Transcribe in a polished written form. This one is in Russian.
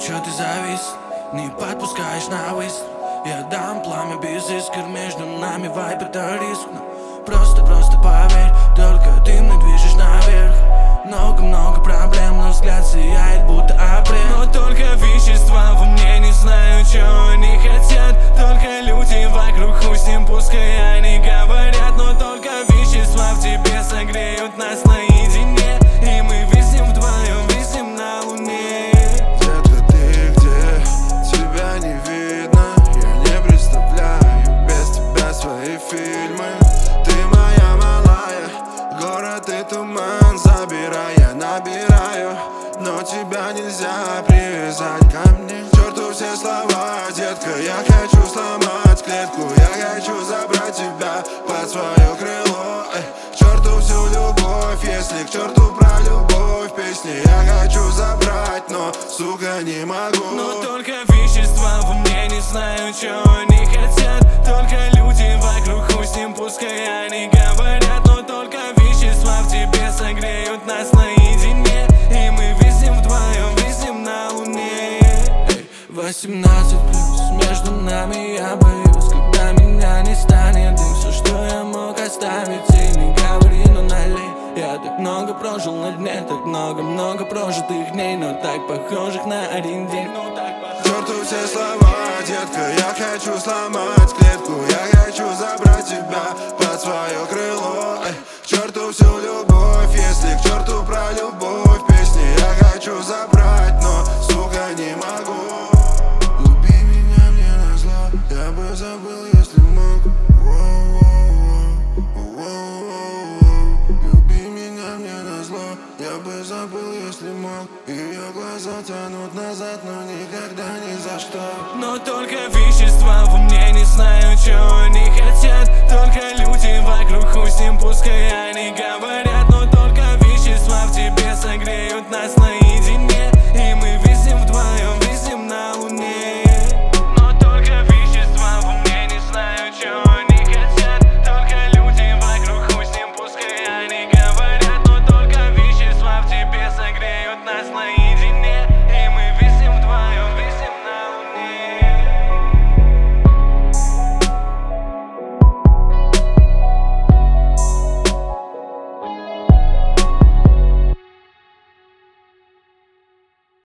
чё ты завис? Не подпускаешь на выстрел. Я дам пламя без искр, между нами вайп это риск. Но просто поверь, только ты мной движешь наверх. Много проблем, но взгляд сияет, будто апрель. Но только вещества во мне, не знаю, чего они хотят. Только люди вокруг, хуй с ним, пускай они говорят. Но только вещества в тебе согреют нас наедине. И мы виснем вдвоем, виснем на луне. Детка, ты где? Тебя не видно. Я не представляю без тебя свои фильмы. Ты моя малая, город и туман забирай, я набираю. Но тебя нельзя привязать ко мне. К черту все слова, детка, я хочу сломать клетку. Я хочу забрать тебя под свое крыло. К черту всю любовь, если к черту про любовь песни. Я хочу забрать, но, сука, не могу. Но только вещества во мне, не знаю, чего они хотят. Только люди вокруг, хуй с ним, пускай они говорят. Но только вещества в тебе согреют нас наедине. И мы виснем вдвоем, виснем на луне. 18 плюс, между нами я боюсь, когда меня не станет. И все, что я мог оставить, и не говори, но налей. Я так много прожил на дне, так много прожитых дней, но так похожих на один день. К черту все слова, детка, я хочу сломать клетку. Я хочу забрать тебя под свое крыло. К черту всю любовь, если к черту про любовь песни. Я хочу забрать, но, сука, не могу. Люби меня, мне назло, я бы забыл, если мог. Люби меня, мне назло, я бы забыл, если мог. Ее глаза тянут назад, но никогда ни за что. Но только